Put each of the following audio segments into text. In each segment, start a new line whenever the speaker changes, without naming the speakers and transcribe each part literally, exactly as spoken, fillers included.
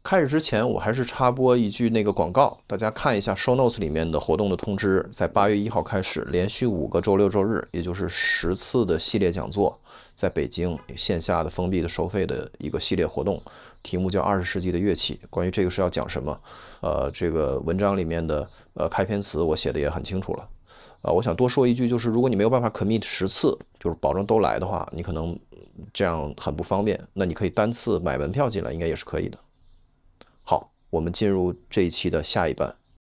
开始之前，我还是插播一句那个广告，大家看一下 show notes 里面的活动的通知，在八月一号开始，连续五个周六周日，也就是十次的系列讲座，在北京线下的封闭的收费的一个系列活动，题目叫二十世纪的乐器。关于这个是要讲什么，呃，这个文章里面的呃开篇词我写的也很清楚了。呃，我想多说一句，就是如果你没有办法 commit 十次，就是保证都来的话，你可能这样很不方便。那你可以单次买门票进来，应该也是可以的。好，我们进入这一期的下一半。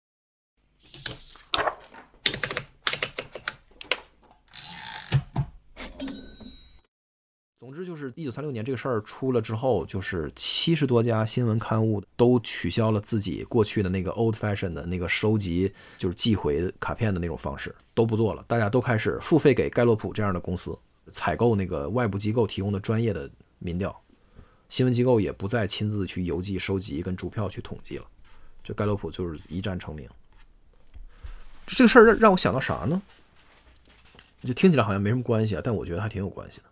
总之就是一九三六年这个事儿出了之后，就是七十多家新闻刊物都取消了自己过去的那个 old fashion 的那个收集，就是寄回卡片的那种方式，都不做了。大家都开始付费给盖洛普这样的公司采购那个外部机构提供的专业的民调，新闻机构也不再亲自去邮寄收集跟逐票去统计了，这盖洛普就是一战成名。这个事儿让我想到啥呢？就听起来好像没什么关系啊，但我觉得还挺有关系的。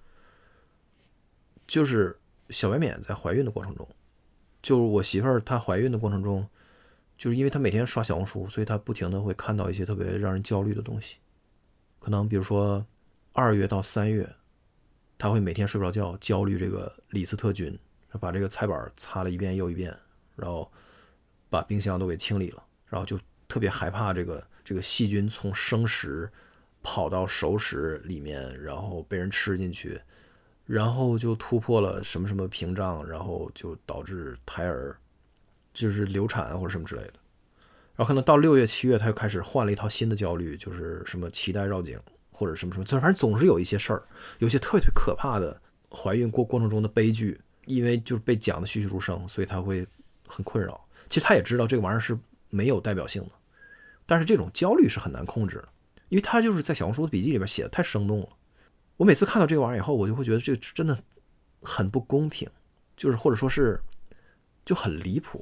就是小白免在怀孕的过程中，就是我媳妇儿她怀孕的过程中，就是因为她每天刷小红书，所以她不停的会看到一些特别让人焦虑的东西。可能比如说二月到三月，她会每天睡不着觉，焦虑这个李斯特菌，把这个菜板擦了一遍又一遍，然后把冰箱都给清理了，然后就特别害怕这个这个细菌从生食跑到熟食里面，然后被人吃进去。然后就突破了什么什么屏障，然后就导致胎儿就是流产或者什么之类的。然后可能到六月七月他又开始换了一套新的焦虑，就是什么脐带绕颈或者什么什么，反正总是有一些事儿，有些特别可怕的怀孕过过程中的悲剧，因为就是被讲的栩栩如生，所以他会很困扰。其实他也知道这个玩意儿是没有代表性的，但是这种焦虑是很难控制的，因为他就是在小红书的笔记里面写的太生动了。我每次看到这个玩意儿以后，我就会觉得这真的很不公平，就是或者说是就很离谱。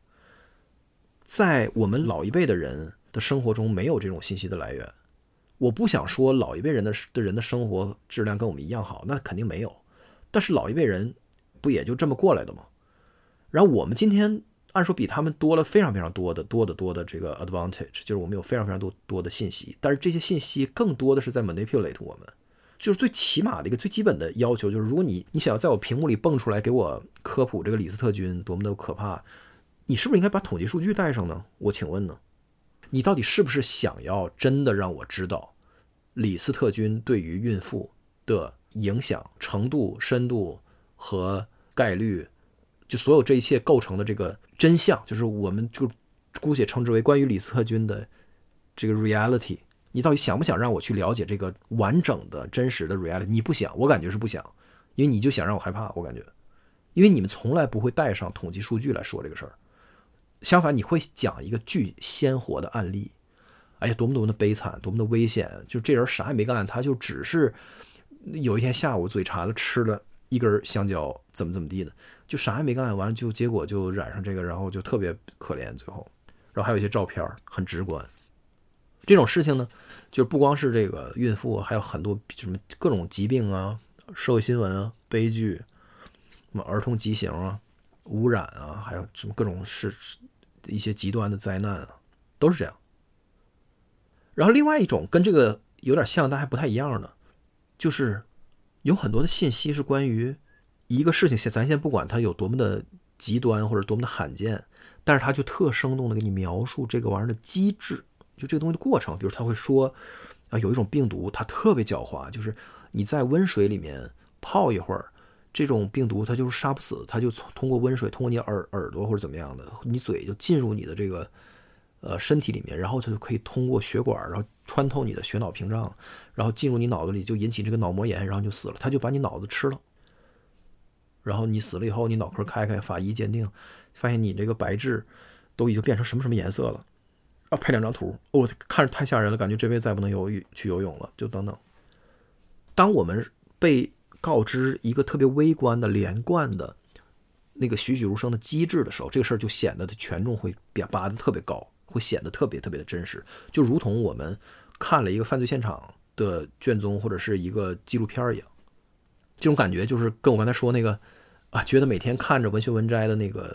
在我们老一辈的人的生活中没有这种信息的来源。我不想说老一辈人的的人的生活质量跟我们一样好，那肯定没有。但是老一辈人不也就这么过来的吗？然后我们今天按说比他们多了非常非常多的多得多的这个 advantage， 就是我们有非常非常多多的信息，但是这些信息更多的是在 manipulate 我们。就是最起码的一个最基本的要求，就是如果你你想要在我屏幕里蹦出来给我科普这个李斯特菌多么的可怕，你是不是应该把统计数据带上呢？我请问呢，你到底是不是想要真的让我知道李斯特菌对于孕妇的影响程度、深度和概率，就所有这一切构成的这个真相，就是我们就姑且称之为关于李斯特菌的这个 reality。你到底想不想让我去了解这个完整的真实的 reality？ 你不想，我感觉是不想，因为你就想让我害怕，我感觉，因为你们从来不会带上统计数据来说这个事儿，相反你会讲一个巨鲜活的案例，哎呀，多么多么的悲惨，多么的危险，就这人啥也没干，他就只是有一天下午嘴馋了吃了一根香蕉，怎么怎么地的，就啥也没干，完了就结果就染上这个，然后就特别可怜，最后，然后还有一些照片很直观。这种事情呢，就不光是这个孕妇，还有很多什么各种疾病啊、社会新闻啊、悲剧，什么儿童畸形啊、污染啊，还有什么各种是一些极端的灾难啊，都是这样。然后另外一种跟这个有点像但还不太一样的，就是有很多的信息是关于一个事情，咱先不管它有多么的极端或者多么的罕见，但是它就特生动的给你描述这个玩意儿的机制。就这个东西的过程，比如他会说啊，有一种病毒它特别狡猾，就是你在温水里面泡一会儿，这种病毒它就是杀不死，它就通过温水通过你耳耳朵或者怎么样的，你嘴就进入你的这个呃身体里面，然后它就可以通过血管，然后穿透你的血脑屏障，然后进入你脑子里，就引起这个脑膜炎，然后就死了，它就把你脑子吃了。然后你死了以后，你脑壳开开，法医鉴定，发现你这个白质都已经变成什么什么颜色了。啊，拍两张图，我、哦、看着太吓人了，感觉这辈子再不能游去游泳了，就等等。当我们被告知一个特别微观的、连贯的那个栩栩如生的机制的时候，这个事儿就显得权重会拔得特别高，会显得特别特别的真实，就如同我们看了一个犯罪现场的卷宗或者是一个纪录片一样。这种感觉就是跟我刚才说那个啊，觉得每天看着文学文摘的那个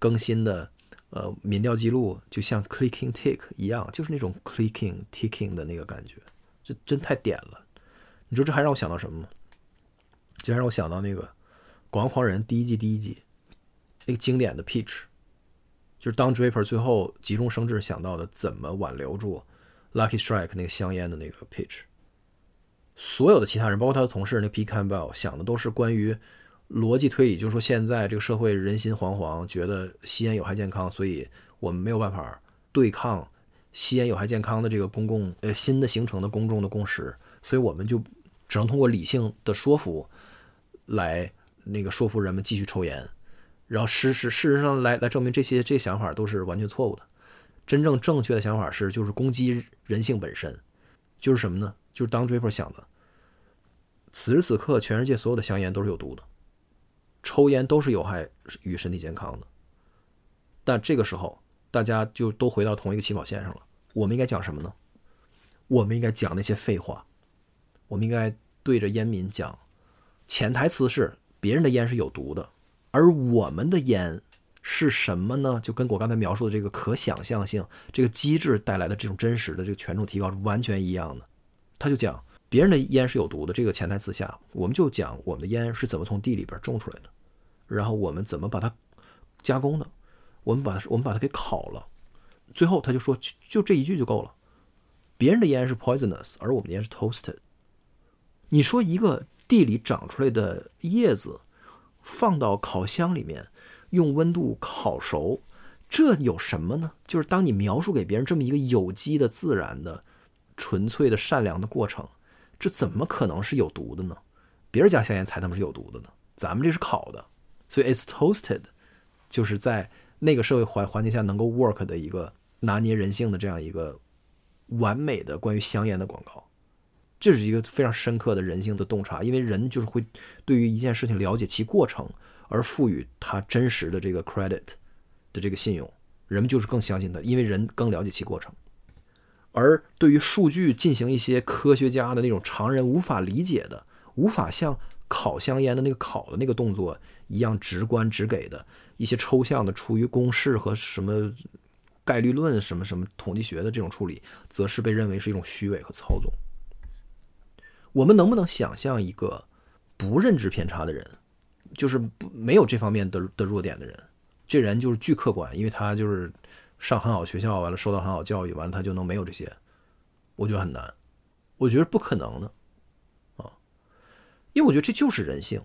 更新的呃民调记录就像 clicking tick 一样，就是那种 clicking ticking 的那个感觉，这真太点了。你说这还让我想到什么吗？这还让我想到那个《广告狂人》第一季第一集那个经典的 pitch， 就是当 Draper 最后急中生智想到的怎么挽留住 Lucky Strike 那个香烟的那个 pitch。所有的其他人，包括他的同事那 Pete Campbell 想的都是关于逻辑推理，就是说现在这个社会人心惶惶，觉得吸烟有害健康，所以我们没有办法对抗吸烟有害健康的这个公共呃新的形成的公众的共识，所以我们就只能通过理性的说服来那个说服人们继续抽烟，然后事实事实上来来证明这些这些想法都是完全错误的。真正正确的想法是就是攻击人性本身，就是什么呢？就是当 Draper 想的，此时此刻全世界所有的香烟都是有毒的，抽烟都是有害于身体健康的，但这个时候大家就都回到同一个起跑线上了。我们应该讲什么呢？我们应该讲那些废话，我们应该对着烟民讲，潜台词是别人的烟是有毒的，而我们的烟是什么呢？就跟我刚才描述的这个可想象性这个机制带来的这种真实的这个权重提高是完全一样的。他就讲别人的烟是有毒的，这个潜台词下，我们就讲我们的烟是怎么从地里边种出来的，然后我们怎么把它加工的，我们把我们把它给烤了，最后他就说就这一句就够了，别人的烟是 poisonous， 而我们的烟是 toasted。 你说一个地里长出来的叶子放到烤箱里面用温度烤熟，这有什么呢？就是当你描述给别人这么一个有机的自然的纯粹的善良的过程，这怎么可能是有毒的呢？别人家香烟才他妈是有毒的呢，咱们这是烤的，所以 it's toasted 就是在那个社会环环境下能够 work 的一个拿捏人性的这样一个完美的关于香烟的广告。这是一个非常深刻的人性的洞察，因为人就是会对于一件事情了解其过程而赋予它真实的这个 credit 的这个信用，人们就是更相信它，因为人更了解其过程。而对于数据进行一些科学家的那种常人无法理解的，无法像烤香烟的那个烤的那个动作一样直观直给的一些抽象的出于公式和什么概率论什么什么统计学的这种处理，则是被认为是一种虚伪和操纵。我们能不能想象一个不认知偏差的人，就是没有这方面的的弱点的人，这人就是巨客观，因为他就是上很好学校，完了受到很好教育，完了他就能没有这些？我觉得很难，我觉得不可能的啊，因为我觉得这就是人性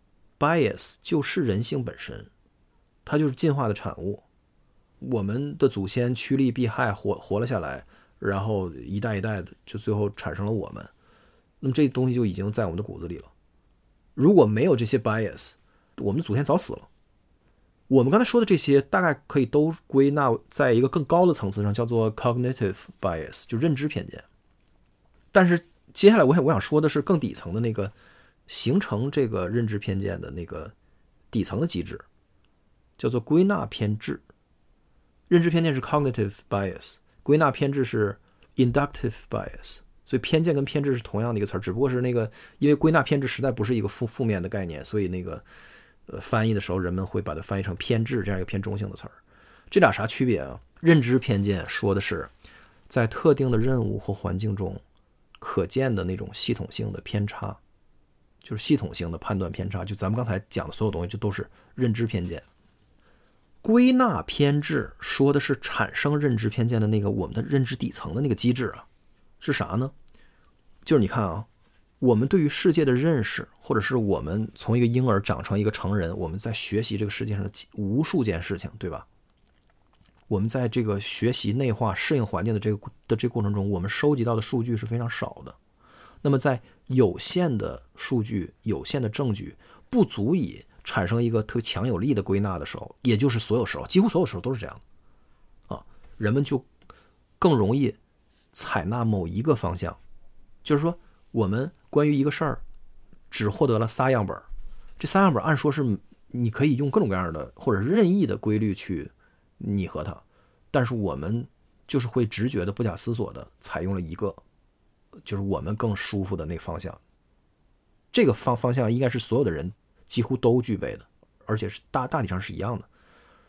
，bias 就是人性本身，它就是进化的产物。我们的祖先趋利避害活活了下来，然后一代一代的就最后产生了我们，那么这东西就已经在我们的骨子里了。如果没有这些 bias， 我们的祖先早死了。我们刚才说的这些大概可以都归纳在一个更高的层次上，叫做 cognitive bias， 就认知偏见。但是接下来我想我想说的是更底层的那个形成这个认知偏见的那个底层的机制，叫做归纳偏执。认知偏见是 cognitive bias， 归纳偏执是 inductive bias， 所以偏见跟偏执是同样的一个词，只不过是那个因为归纳偏执实在不是一个负负面的概念，所以那个呃，翻译的时候人们会把它翻译成偏执这样一个偏中性的词儿。这俩啥区别啊？认知偏见说的是在特定的任务或环境中可见的那种系统性的偏差，就是系统性的判断偏差，就咱们刚才讲的所有东西就都是认知偏见。归纳偏执说的是产生认知偏见的那个我们的认知底层的那个机制啊，是啥呢？就是你看啊，我们对于世界的认识，或者是我们从一个婴儿长成一个成人，我们在学习这个世界上的无数件事情，对吧？我们在这个学习内化适应环境的这个的这个过程中，我们收集到的数据是非常少的。那么在有限的数据、有限的证据不足以产生一个特别强有力的归纳的时候，也就是所有时候，几乎所有时候都是这样的啊，人们就更容易采纳某一个方向。就是说我们关于一个事儿只获得了仨样本，这仨样本按说是你可以用各种各样的或者任意的规律去拟合它，但是我们就是会直觉的不假思索的采用了一个就是我们更舒服的那个方向。这个方方向应该是所有的人几乎都具备的，而且是大大体上是一样的。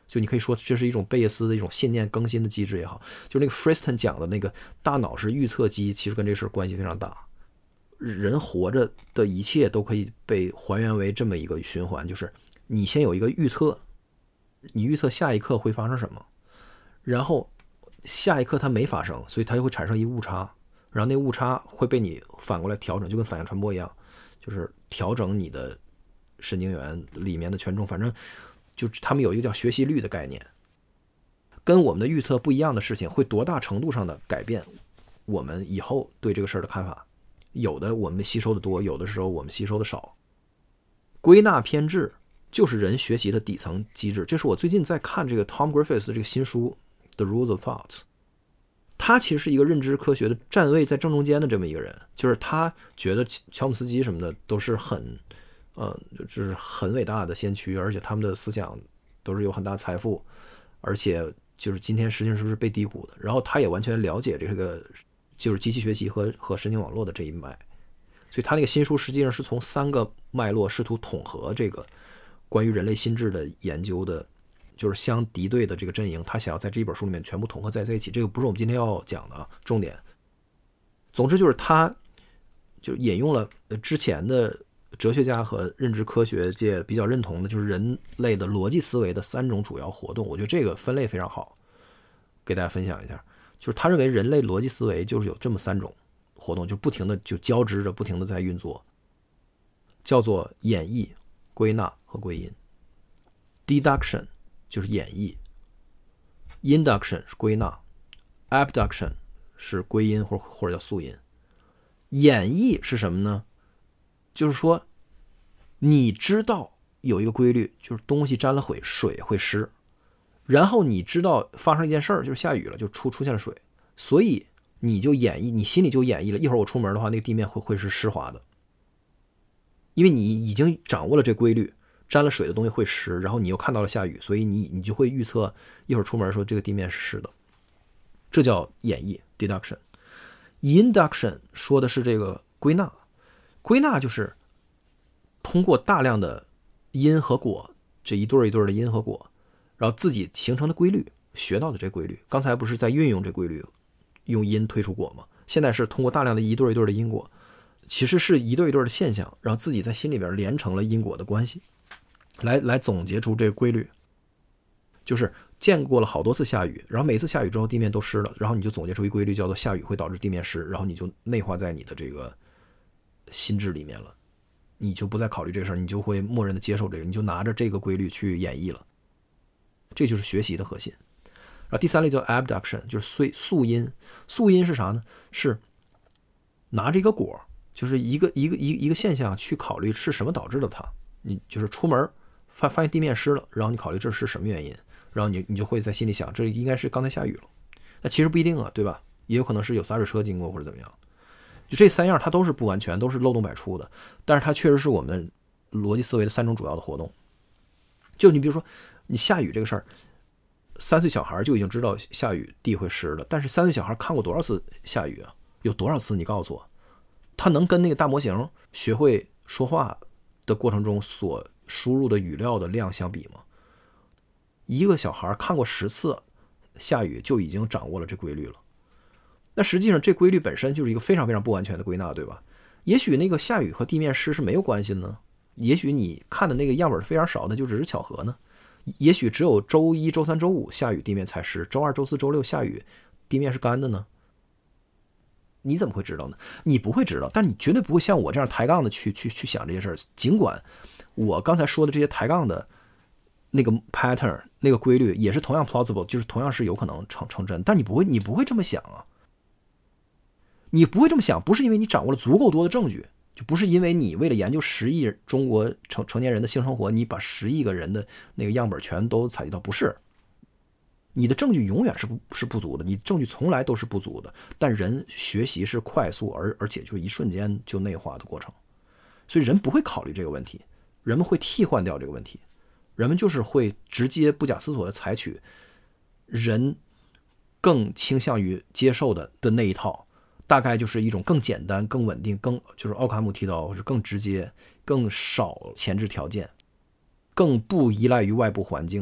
就你可以说这是一种贝叶斯的一种信念更新的机制也好，就那个 Friston 讲的那个大脑是预测机，其实跟这事关系非常大。人活着的一切都可以被还原为这么一个循环，就是你先有一个预测，你预测下一刻会发生什么，然后下一刻它没发生，所以它就会产生一误差，然后那误差会被你反过来调整，就跟反向传播一样，就是调整你的神经元里面的权重，反正就他们有一个叫学习率的概念，跟我们的预测不一样的事情会多大程度上的改变我们以后对这个事儿的看法。有的我们吸收的多，有的时候我们吸收的少。归纳偏执就是人学习的底层机制，这是我最近在看这个 Tom Griffiths 这个新书 The Rules of Thought。 他其实是一个认知科学的站位在正中间的这么一个人，就是他觉得乔姆斯基什么的都是很呃，就是很伟大的先驱，而且他们的思想都是有很大财富，而且就是今天实际上是不是被低估的。然后他也完全了解这个就是机器学习和和神经网络的这一脉，所以他那个新书实际上是从三个脉络试图统合这个关于人类心智的研究的，就是相敌对的这个阵营，他想要在这一本书里面全部统合在在一起。这个不是我们今天要讲的重点。总之就是他就引用了之前的哲学家和认知科学界比较认同的，就是人类的逻辑思维的三种主要活动。我觉得这个分类非常好，给大家分享一下。就是他认为人类逻辑思维就是有这么三种活动，就不停的就交织着，不停的在运作，叫做演绎、归纳和归因。Deduction 就是演绎， Induction 是归纳， Abduction 是归因或或者叫宿因。演绎是什么呢？就是说你知道有一个规律，就是东西沾了水水会湿，然后你知道发生一件事儿，就是下雨了，就出出现了水，所以你就演绎，你心里就演绎了，一会儿我出门的话，那个地面会会是湿滑的，因为你已经掌握了这规律，沾了水的东西会湿，然后你又看到了下雨，所以你你就会预测一会儿出门说这个地面是湿的，这叫演绎 deduction。Induction 说的是这个归纳，归纳就是通过大量的因和果，这一对一对的因和果，然后自己形成的规律，学到的这规律。刚才不是在运用这规律，用因推出果吗？现在是通过大量的一对一对的因果，其实是一对一对的现象，然后自己在心里边连成了因果的关系，来来总结出这个规律。就是见过了好多次下雨，然后每次下雨之后地面都湿了，然后你就总结出一规律，叫做下雨会导致地面湿，然后你就内化在你的这个心智里面了，你就不再考虑这个事儿，你就会默认的接受这个，你就拿着这个规律去演绎了。这就是学习的核心。然后第三类叫 abduction， 就是宿因。宿因是啥呢？是拿着一个果，就是一个一个一个一个现象去考虑是什么导致了它。你就是出门发发现地面湿了，然后你考虑这是什么原因，然后你你就会在心里想，这应该是刚才下雨了。那其实不一定啊，对吧？也有可能是有洒水车经过或者怎么样。就这三样它都是不完全，都是漏洞百出的，但是它确实是我们逻辑思维的三种主要的活动。就你比如说你下雨这个事儿，三岁小孩就已经知道下雨地会湿了，但是三岁小孩看过多少次下雨啊？有多少次？你告诉我，他能跟那个大模型学会说话的过程中所输入的语料的量相比吗？一个小孩看过十次下雨就已经掌握了这规律了。那实际上这规律本身就是一个非常非常不完全的归纳，对吧？也许那个下雨和地面湿是没有关系的呢，也许你看的那个样本非常少，那就只是巧合呢。也许只有周一、周三、周五下雨地面才湿，周二、周四、周六下雨地面是干的呢？你怎么会知道呢？你不会知道，但你绝对不会像我这样抬杠的去去去想这些事儿。尽管我刚才说的这些抬杠的那个 pattern 那个规律也是同样 plausible， 就是同样是有可能成成真，但你不会你不会这么想啊。你不会这么想，不是因为你掌握了足够多的证据，就不是因为你为了研究十亿中国成成年人的性生活，你把十亿个人的那个样本全都采集到，不是。你的证据永远是不是不足的，你证据从来都是不足的，但人学习是快速而而且就一瞬间就内化的过程，所以人不会考虑这个问题，人们会替换掉这个问题，人们就是会直接不假思索的采取人更倾向于接受的的那一套，大概就是一种更简单、更稳定、更就是奥卡姆提到是更直接、更少前置条件、更不依赖于外部环境的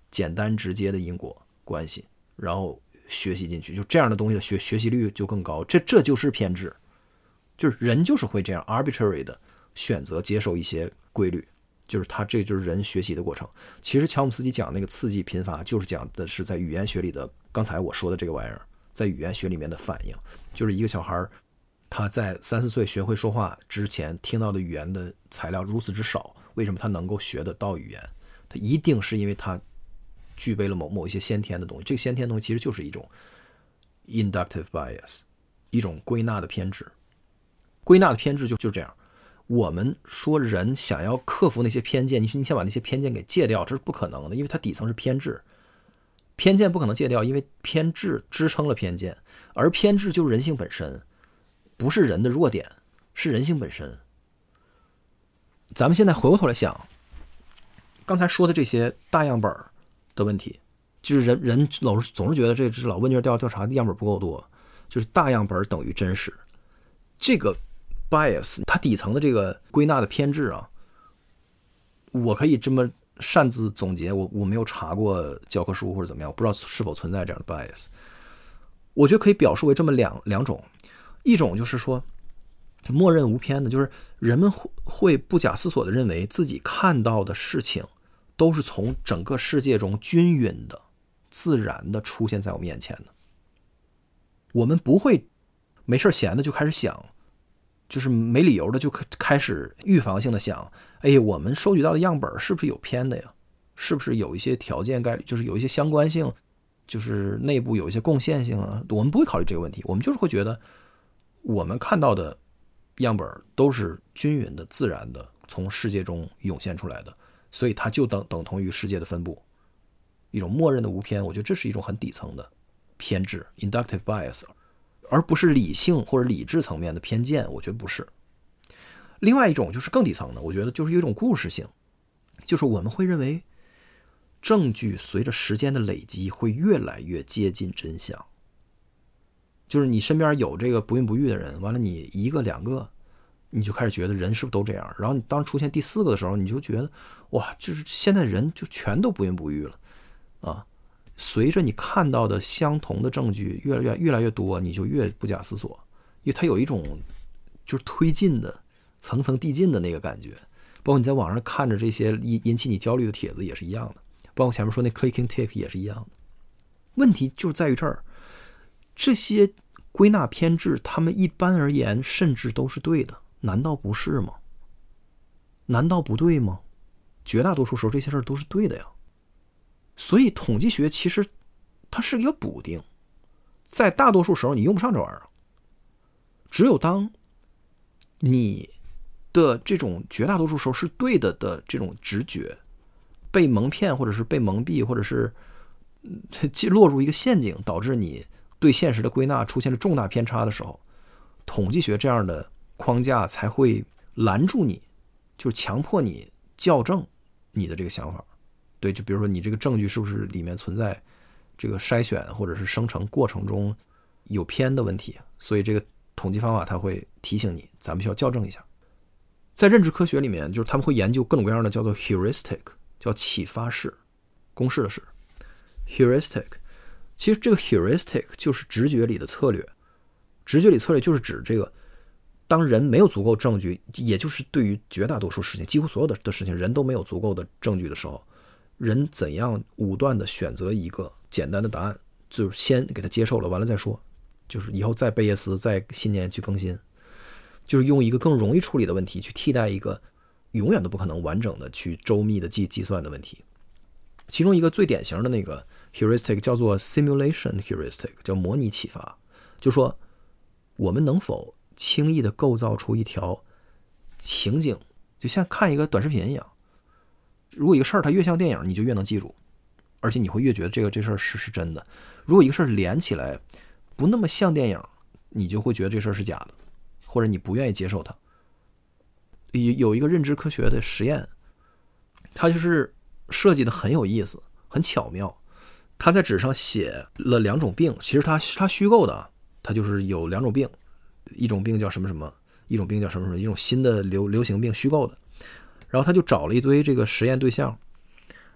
简单直接的因果关系，然后学习进去，就这样的东西的学学习率就更高。这这就是偏执，就是人就是会这样 arbitrary 的选择接受一些规律，就是他这就是人学习的过程。其实乔姆斯基讲那个刺激贫乏，就是讲的是在语言学里的刚才我说的这个玩意儿，在语言学里面的反应，就是一个小孩他在三四岁学会说话之前听到的语言的材料如此之少，为什么他能够学得到语言？他一定是因为他具备了某某一些先天的东西。这个先天的东西其实就是一种 inductive bias， 一种归纳的偏执。归纳的偏执就就这样。我们说人想要克服那些偏见，你你想把那些偏见给戒掉，这是不可能的，因为它底层是偏执。偏见不可能戒掉，因为偏执支撑了偏见，而偏执就是人性本身，不是人的弱点，是人性本身。咱们现在回过头来想，刚才说的这些大样本的问题，就是人人老是总是觉得这是老问卷调调查的样本不够多，就是大样本等于真实。这个 bias 它底层的这个归纳的偏执啊，我可以这么擅自总结，我我没有查过教科书或者怎么样，我不知道是否存在这样的 bias。我觉得可以表述为这么两两种，一种就是说默认无偏的，就是人们会不假思索的认为自己看到的事情都是从整个世界中均匀的、自然的出现在我面前的。我们不会没事闲的就开始想，就是没理由的就开始预防性的想，哎，我们收集到的样本是不是有偏的呀？是不是有一些条件概率，就是有一些相关性，就是内部有一些共线性啊？我们不会考虑这个问题，我们就是会觉得我们看到的样本都是均匀的、自然的，从世界中涌现出来的，所以它就等等同于世界的分布，一种默认的无偏。我觉得这是一种很底层的偏执 inductive bias， 而不是理性或者理智层面的偏见，我觉得不是。另外一种就是更底层的，我觉得就是有一种故事性，就是我们会认为证据随着时间的累积会越来越接近真相。就是你身边有这个不孕不育的人，完了你一个两个，你就开始觉得人是不是都这样？然后你当出现第四个的时候，你就觉得哇，就是现在人就全都不孕不育了啊！随着你看到的相同的证据越来越越来越多，你就越不假思索，因为它有一种就是推进的、层层递进的那个感觉。包括你在网上看着这些引引起你焦虑的帖子也是一样的，包括前面说那 clicking tick 也是一样的。问题就在于这儿。这些归纳偏执，他们一般而言甚至都是对的，难道不是吗？难道不对吗？绝大多数时候这些事儿都是对的呀。所以统计学其实它是一个补丁，在大多数时候你用不上这玩意儿。只有当你的这种绝大多数时候是对的的这种直觉被蒙骗，或者是被蒙蔽，或者是落入一个陷阱，导致你对现实的归纳出现了重大偏差的时候，统计学这样的框架才会拦住你，就强迫你校正你的这个想法。对，就比如说你这个证据是不是里面存在这个筛选或者是生成过程中有偏的问题，所以这个统计方法它会提醒你，咱们需要校正一下。在认知科学里面，就是他们会研究各种各样的叫做 heuristic， 叫启发式，公式的式 heuristic。其实这个 heuristic 就是直觉里的策略，直觉里策略就是指这个，当人没有足够证据，也就是对于绝大多数事情，几乎所有的的事情，人都没有足够的证据的时候，人怎样武断的选择一个简单的答案，就是先给他接受了，完了再说，就是以后再贝叶斯，再新年去更新，就是用一个更容易处理的问题去替代一个永远都不可能完整的去周密的计计算的问题。其中一个最典型的那个heuristic 叫做 simulation heuristic， 叫模拟启发，就说我们能否轻易的构造出一条情景，就像看一个短视频一样，如果一个事儿它越像电影，你就越能记住，而且你会越觉得这个这事儿是是真的。如果一个事儿连起来不那么像电影，你就会觉得这事儿是假的，或者你不愿意接受它。有一个认知科学的实验，它就是设计的很有意思，很巧妙。他在纸上写了两种病，其实他他虚构的啊，他就是有两种病，一种病叫什么什么，一种病叫什么什么，一种新的流流行病虚构的。然后他就找了一堆这个实验对象，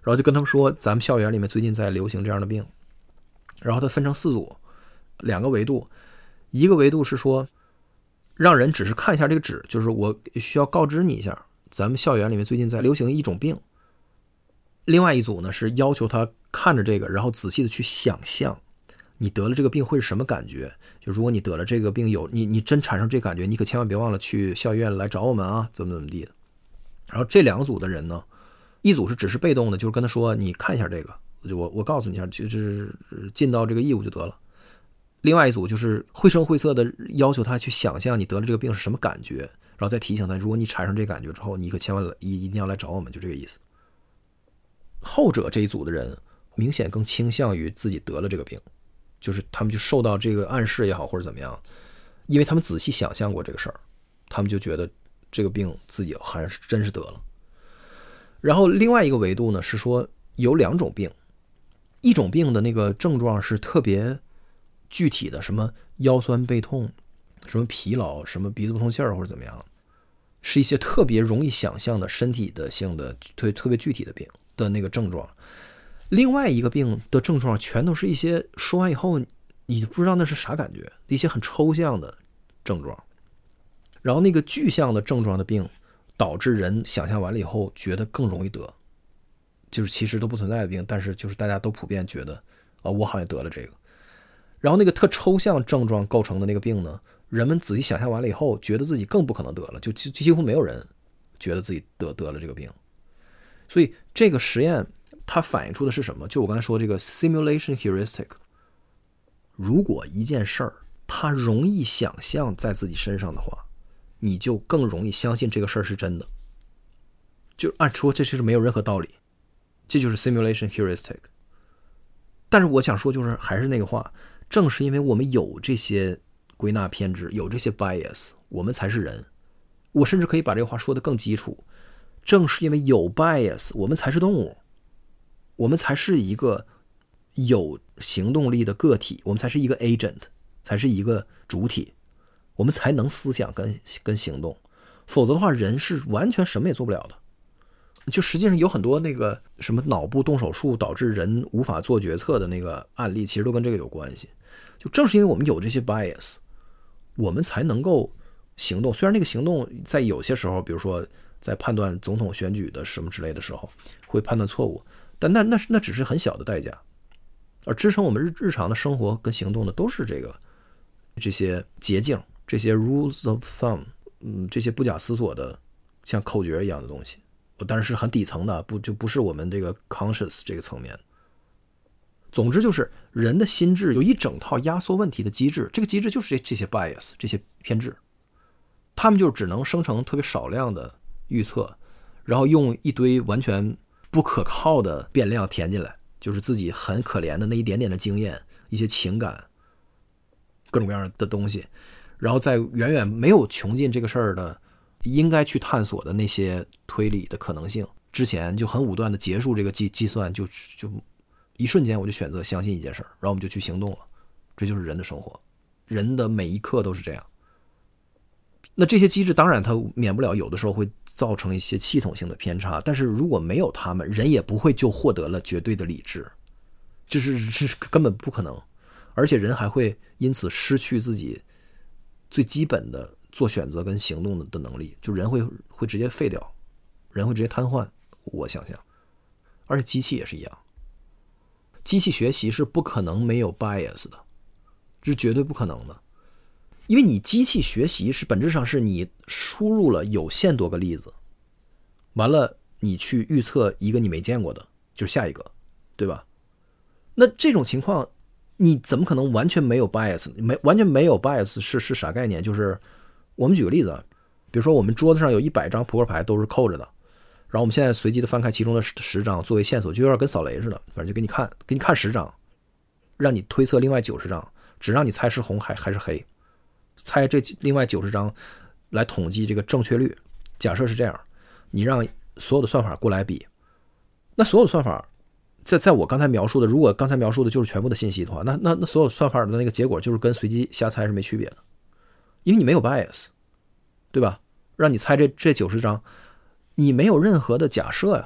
然后就跟他们说咱们校园里面最近在流行这样的病，然后他分成四组，两个维度，一个维度是说让人只是看一下这个纸，就是我需要告知你一下咱们校园里面最近在流行一种病。另外一组呢是要求他看着这个，然后仔细的去想象你得了这个病会是什么感觉，就如果你得了这个病有你你真产生这感觉，你可千万别忘了去校医院来找我们啊，怎么怎么地的。然后这两组的人呢，一组是只是被动的，就是跟他说你看一下这个，就我我告诉你一下，就是尽到这个义务就得了。另外一组就是绘声绘色的要求他去想象你得了这个病是什么感觉，然后再提醒他，如果你产生这感觉之后，你可千万一一定要来找我们，就这个意思。后者这一组的人明显更倾向于自己得了这个病，就是他们就受到这个暗示也好或者怎么样，因为他们仔细想象过这个事儿，他们就觉得这个病自己还是真是得了。然后另外一个维度呢是说有两种病，一种病的那个症状是特别具体的，什么腰酸背痛，什么疲劳，什么鼻子不通气儿或者怎么样，是一些特别容易想象的身体的性的特特别具体的病的那个症状。另外一个病的症状全都是一些说完以后你不知道那是啥感觉，一些很抽象的症状。然后那个具象的症状的病导致人想象完了以后觉得更容易得，就是其实都不存在的病，但是就是大家都普遍觉得啊，我好像得了这个。然后那个特抽象症状构成的那个病呢，人们仔细想象完了以后觉得自己更不可能得了，就几乎没有人觉得自己得得了这个病。所以这个实验它反映出的是什么？就我刚才说这个 simulation heuristic， 如果一件事儿它容易想象在自己身上的话，你就更容易相信这个事儿是真的。就按说这是没有任何道理，这就是 simulation heuristic。 但是我想说就是还是那个话，正是因为我们有这些归纳偏执，有这些 bias， 我们才是人。我甚至可以把这个话说得更基础，正是因为有 bias， 我们才是动物，我们才是一个有行动力的个体，我们才是一个 agent， 才是一个主体，我们才能思想跟跟行动。否则的话，人是完全什么也做不了的。就实际上有很多那个什么脑部动手术导致人无法做决策的那个案例，其实都跟这个有关系。就正是因为我们有这些 bias， 我们才能够行动。虽然那个行动在有些时候，比如说在判断总统选举的什么之类的时候会判断错误，但那那那只是很小的代价。而支撑我们日日常的生活跟行动的都是这个这些捷径，这些 rules of thumb， 嗯，这些不假思索的像口诀一样的东西。当然是很底层的，不就不是我们这个 conscious 这个层面。总之就是人的心智有一整套压缩问题的机制，这个机制就是这些 bias， 这些偏执，他们就只能生成特别少量的预测，然后用一堆完全不可靠的变量填进来，就是自己很可怜的那一点点的经验，一些情感，各种各样的东西，然后在远远没有穷尽这个事儿的应该去探索的那些推理的可能性之前，就很武断的结束这个计计算，就就一瞬间我就选择相信一件事儿，然后我们就去行动了。这就是人的生活，人的每一刻都是这样。那这些机制当然它免不了有的时候会造成一些系统性的偏差，但是如果没有他们，人也不会就获得了绝对的理智，这是是根本不可能。而且人还会因此失去自己最基本的做选择跟行动的能力，就人会会直接废掉，人会直接瘫痪，我想想。而且机器也是一样，机器学习是不可能没有 bias 的，这是绝对不可能的。因为你机器学习是本质上是你输入了有限多个例子，完了你去预测一个你没见过的，就是下一个，对吧？那这种情况你怎么可能完全没有 bias？ 没完全没有 bias 是是啥概念？就是我们举个例子，比如说我们桌子上有一百张扑克牌都是扣着的，然后我们现在随机的翻开其中的十张作为线索，就有点跟扫雷似的，反正就给你看，给你看十张，让你推测另外九十张，只让你猜是红还还是黑，猜这另外九十张来统计这个正确率。假设是这样，你让所有的算法过来比，那所有的算法在在我刚才描述的，如果刚才描述的就是全部的信息的话，那那那所有算法的那个结果就是跟随机瞎猜是没区别的，因为你没有 bias， 对吧？让你猜这这九十张，你没有任何的假设呀，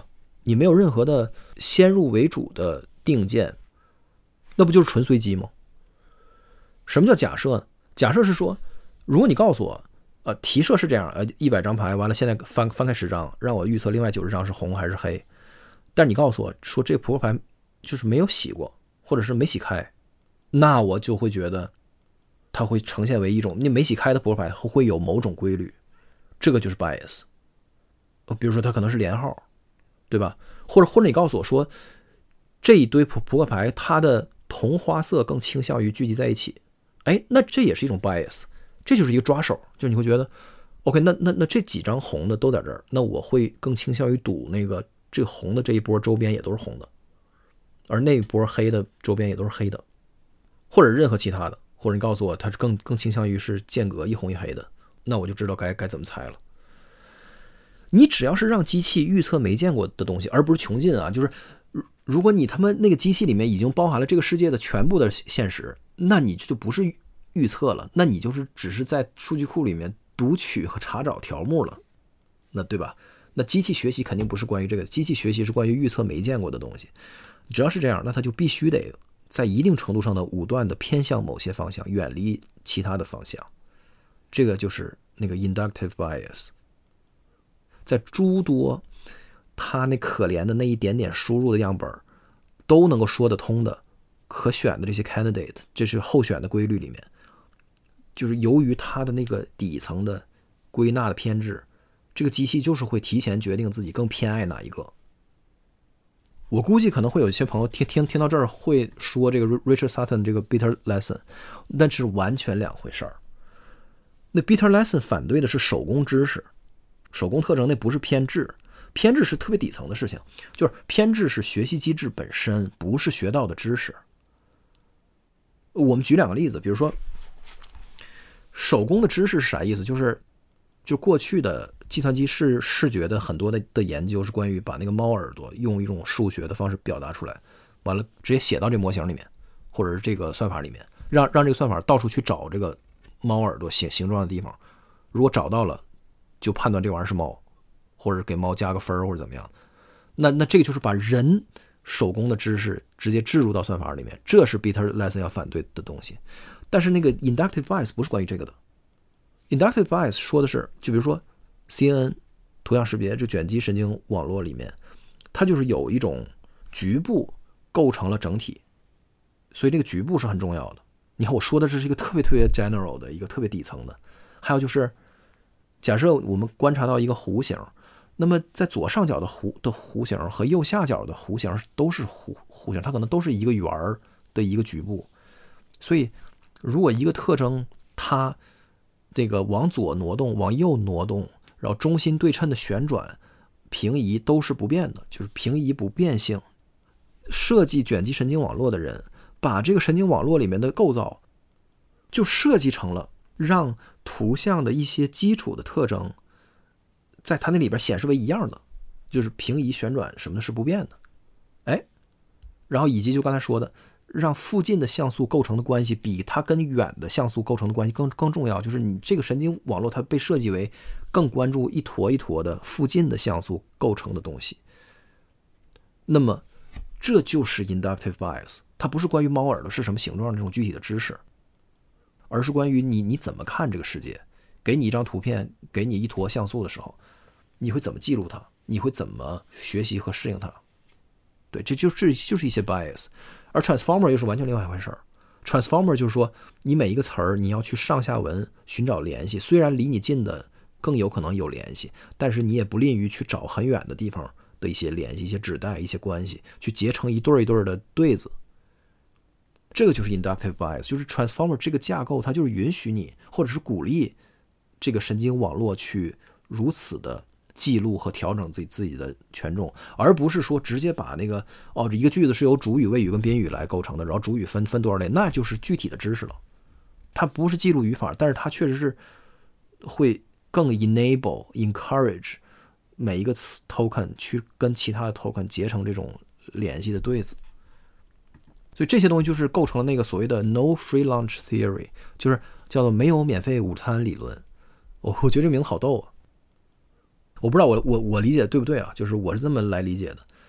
你没有任何的先入为主的定见，那不就是纯随机吗？什么叫假设呢？假设是说，如果你告诉我，呃，题设是这样，呃，一百张牌完了，现在翻翻开十张，让我预测另外九十张是红还是黑，但你告诉我说这个扑克牌就是没有洗过，或者是没洗开，那我就会觉得它会呈现为一种你没洗开的扑克牌会有某种规律，这个就是 bias。比如说它可能是连号，对吧？或者或者你告诉我说这一堆扑扑克牌它的同花色更倾向于聚集在一起，哎，那这也是一种 bias， 这就是一个抓手，就你会觉得 OK， 那那那这几张红的都在这儿，那我会更倾向于赌那个这个红的这一波周边也都是红的，而那一波黑的周边也都是黑的，或者任何其他的，或者你告诉我它是更更倾向于是间隔一红一黑的，那我就知道该该怎么猜了。你只要是让机器预测没见过的东西，而不是穷尽啊，就是如果你他妈那个机器里面已经包含了这个世界的全部的现实，那你就不是预测了，那你就是只是在数据库里面读取和查找条目了，那对吧？那机器学习肯定不是关于这个，机器学习是关于预测没见过的东西。只要是这样，那它就必须得在一定程度上的武断的偏向某些方向，远离其他的方向。这个就是那个 inductive bias。在诸多他那可怜的那一点点输入的样本都能够说得通的可选的这些 candidate， 这是候选的规律里面，就是由于他的那个底层的归纳的偏执，这个机器就是会提前决定自己更偏爱哪一个。我估计可能会有一些朋友听听听到这儿会说这个 Richard Sutton 这个 bitter lesson， 但是完全两回事儿。那 bitter lesson 反对的是手工知识，手工特征，那不是偏执，偏执是特别底层的事情，就是偏执是学习机制本身，不是学到的知识。我们举两个例子，比如说手工的知识是啥意思？就是就过去的计算机视视觉的很多的的研究是关于把那个猫耳朵用一种数学的方式表达出来，完了直接写到这模型里面，或者是这个算法里面，让让这个算法到处去找这个猫耳朵形形状的地方，如果找到了，就判断这玩意儿是猫，或者给猫加个分或者怎么样。那那这个就是把人手工的知识直接置入到算法里面，这是 bitter lesson 要反对的东西。但是那个 inductive bias 不是关于这个的。inductive bias 说的是，就比如说 C N N 图像识别这卷积神经网络里面，它就是有一种局部构成了整体，所以这个局部是很重要的。你看我说的这是一个特别特别 general 的一个特别底层的。还有就是假设我们观察到一个弧形，那么在左上角的弧的弧形和右下角的弧形都是弧弧形，它可能都是一个圆的一个局部。所以如果一个特征它这个往左挪动往右挪动，然后中心对称的旋转平移都是不变的，就是平移不变性。设计卷积神经网络的人把这个神经网络里面的构造就设计成了让图像的一些基础的特征在它那里边显示为一样的，就是平移旋转什么的是不变的。哎，然后以及就刚才说的让附近的像素构成的关系比它跟远的像素构成的关系更更重要，就是你这个神经网络它被设计为更关注一坨一坨的附近的像素构成的东西。那么这就是 inductive bias， 它不是关于猫耳朵是什么形状的这种具体的知识，而是关于你你怎么看这个世界。给你一张图片，给你一坨像素的时候，你会怎么记录它？你会怎么学习和适应它？对，这就是就是一些 bias。而 transformer 又是完全另外一回事儿。transformer 就是说，你每一个词儿你要去上下文寻找联系，虽然离你近的更有可能有联系，但是你也不吝于去找很远的地方的一些联系、一些指代、一些关系，去结成一对一对的对子。这个就是 inductive bias， 就是 transformer 这个架构，它就是允许你或者是鼓励这个神经网络去如此的记录和调整自己自己的权重，而不是说直接把那个哦，这一个句子是由主语、谓语跟宾语来构成的，然后主语分分多少类，那就是具体的知识了。它不是记录语法，但是它确实是会更 enable encourage 每一个 token 去跟其他的 token 结成这种联系的对子。所以这些东西就是构成了那个所谓的 no free lunch theory， 就是叫做没有免费午餐理论。我我觉得这名字好逗啊。我不知道我我我理解对不对啊？就是我是这么来理解的，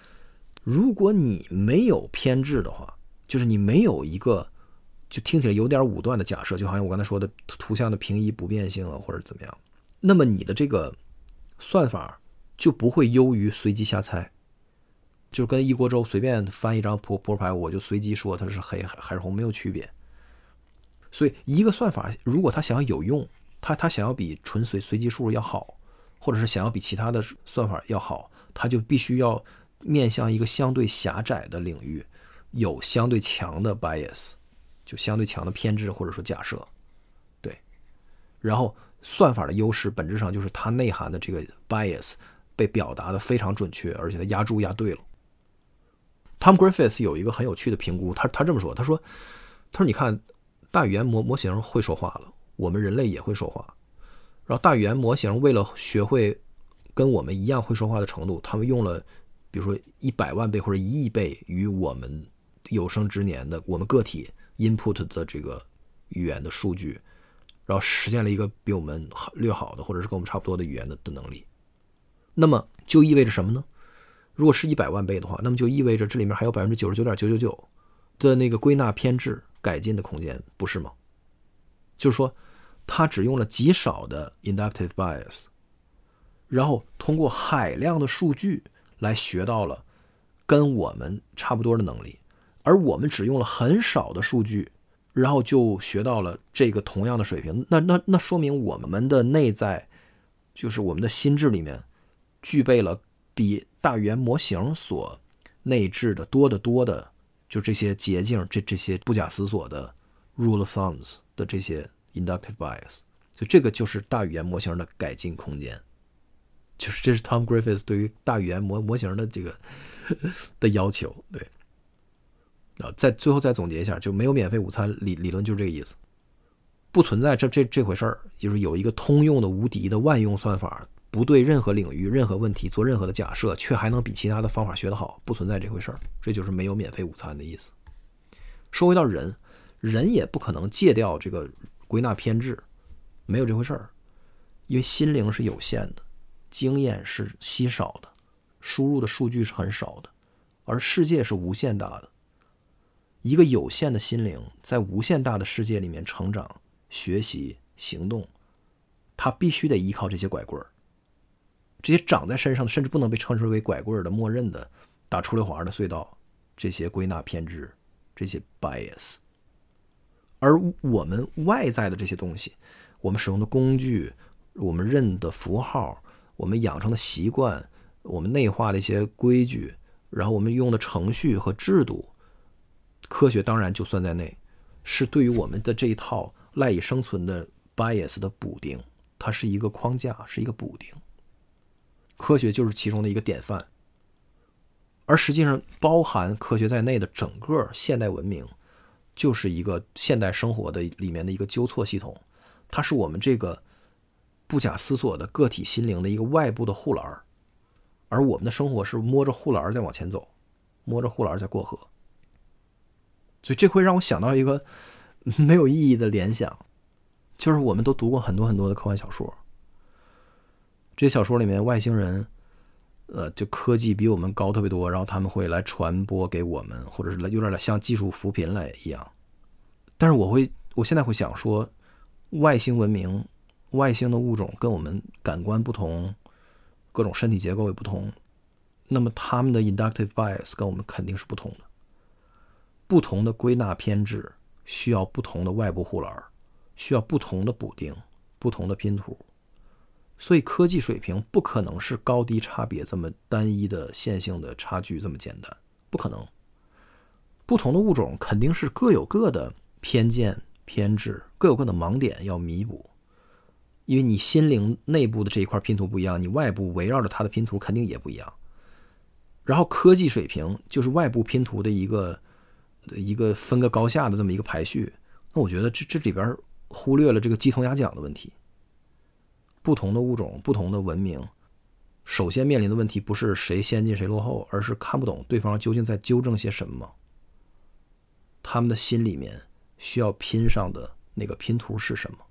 如果你没有偏执的话，就是你没有一个就听起来有点武断的假设，就好像我刚才说的图像的平移不变性啊，或者怎么样，那么你的这个算法就不会优于随机瞎猜，就跟一锅粥随便翻一张扑扑克牌，我就随机说它是黑还是红没有区别。所以一个算法如果它想要有用，它它想要比纯随随机数要好，或者是想要比其他的算法要好，它就必须要面向一个相对狭窄的领域，有相对强的 bias， 就相对强的偏执或者说假设。对，然后算法的优势本质上就是它内涵的这个 bias 被表达的非常准确，而且它压注压对了。Tom Griffiths 有一个很有趣的评估，他他这么说，他说他说你看大语言模模型会说话了，我们人类也会说话，然后大语言模型为了学会跟我们一样会说话的程度，他们用了比如说一百万倍或者一亿倍于我们有生之年的我们个体 input 的这个语言的数据，然后实现了一个比我们略好的或者是跟我们差不多的语言的的能力。那么就意味着什么呢？如果是一百万倍的话，那么就意味着这里面还有 百分之九十九点九九九 的那个归纳偏执改进的空间，不是吗？就是说它只用了极少的 inductive bias， 然后通过海量的数据来学到了跟我们差不多的能力，而我们只用了很少的数据，然后就学到了这个同样的水平。那那那说明我们的内在，就是我们的心智里面具备了比大语言模型所内置的多得多的，就这些捷径，这这些不假思索的 rule of thumbs 的这些 inductive bias， 就这个就是大语言模型的改进空间。就是这是 Tom Griffiths 对于大语言模模型的这个的要求。对，啊，再最后再总结一下，就没有免费午餐理理论就是这个意思，不存在这这这回事儿，就是有一个通用的无敌的万用算法，不对任何领域任何问题做任何的假设，却还能比其他的方法学得好，不存在这回事儿，这就是没有免费午餐的意思。说回到人，人也不可能戒掉这个归纳偏执，没有这回事儿，因为心灵是有限的，经验是稀少的，输入的数据是很少的，而世界是无限大的。一个有限的心灵在无限大的世界里面成长、学习、行动，它必须得依靠这些拐棍儿。这些长在身上的甚至不能被称之为拐棍的默认的打出溜滑的隧道，这些归纳偏执，这些 bias。 而我们外在的这些东西，我们使用的工具，我们认的符号，我们养成的习惯，我们内化的一些规矩，然后我们用的程序和制度，科学当然就算在内，是对于我们的这一套赖以生存的 bias 的补丁，它是一个框架，是一个补丁。科学就是其中的一个典范，而实际上包含科学在内的整个现代文明，就是一个现代生活的里面的一个纠错系统，它是我们这个不假思索的个体心灵的一个外部的护栏，而我们的生活是摸着护栏在往前走，摸着护栏在过河。所以这会让我想到一个没有意义的联想，就是我们都读过很多很多的科幻小说，这些小说里面外星人呃，就科技比我们高特别多，然后他们会来传播给我们，或者是有点像技术扶贫来一样。但是我会我现在会想说，外星文明、外星的物种跟我们感官不同，各种身体结构也不同，那么他们的 inductive bias 跟我们肯定是不同的。不同的归纳偏执需要不同的外部护栏，需要不同的补丁，不同的拼图。所以科技水平不可能是高低差别这么单一的线性的差距这么简单，不可能。不同的物种肯定是各有各的偏见、偏执，各有各的盲点要弥补。因为你心灵内部的这一块拼图不一样，你外部围绕着它的拼图肯定也不一样。然后科技水平就是外部拼图的一个一个分个高下的这么一个排序，那我觉得这这里边忽略了这个鸡同鸭讲的问题。不同的物种，不同的文明，首先面临的问题不是谁先进谁落后，而是看不懂对方究竟在纠正些什么。他们的心里面需要拼上的那个拼图是什么？